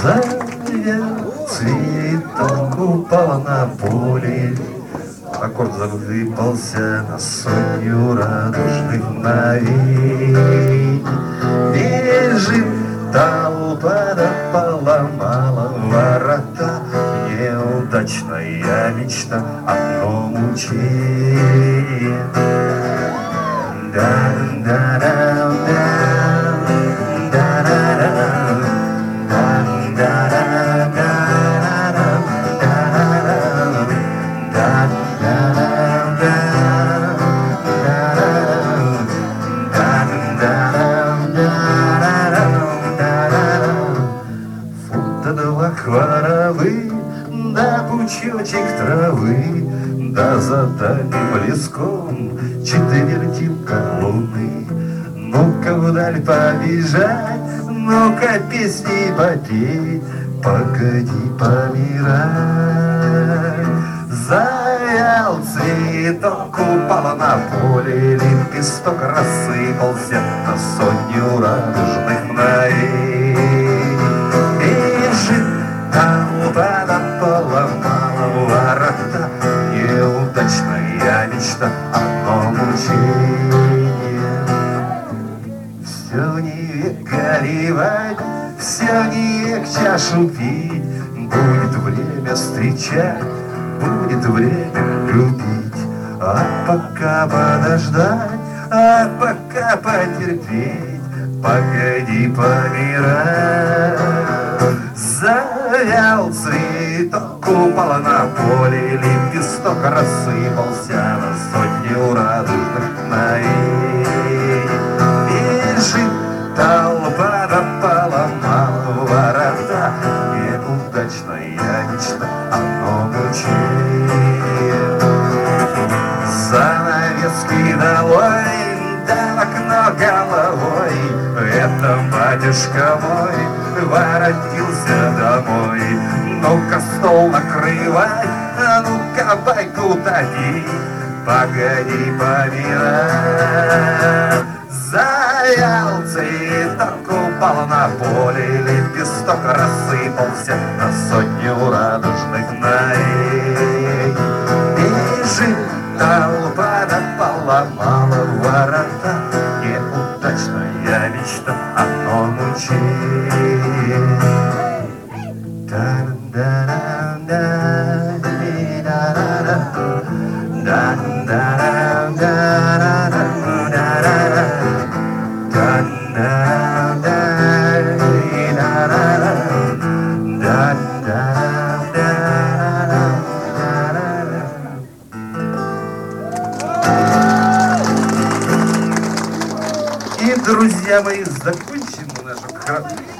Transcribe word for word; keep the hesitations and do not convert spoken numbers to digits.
Цветок упал на поле, аккорд выпался на сотню радужных мгновений. Бежит толпа, да поломала ворота, неудачная мечта, одно мучение. Два хворовы, да пучочек травы, да за дальним леском четвертинка луны. Ну-ка вдаль побежать, ну-ка песни попеть, погоди помирать. Завял цветок, упал на поле, лепесток рассыпался на сотню радужных мгновений. Толпа да поломала ворота, неудачная мечта, одно мучение. Все не век горевать, все не век чашу пить, будет время встречать, будет время любить. А пока подождать, а пока потерпеть, погоди помирать. Завял цветок, упал на поле, лепесток рассыпался на сотню радужных мгновений. Бежит толпа, да поломала ворота, неудачная мечта, одно мучение. Занавески долой, да в окно головой, это батюшка мой воротился домой. Ну-ка стол накрывай, а ну-ка байку топи, погоди помирать. Завял цветок, упал на поле, лепесток рассыпался на сотню радужных мгновений. Бежит толпа, да поломала ворота, неудачная мечта, одно мучение. И, друзья мои, закончим нашу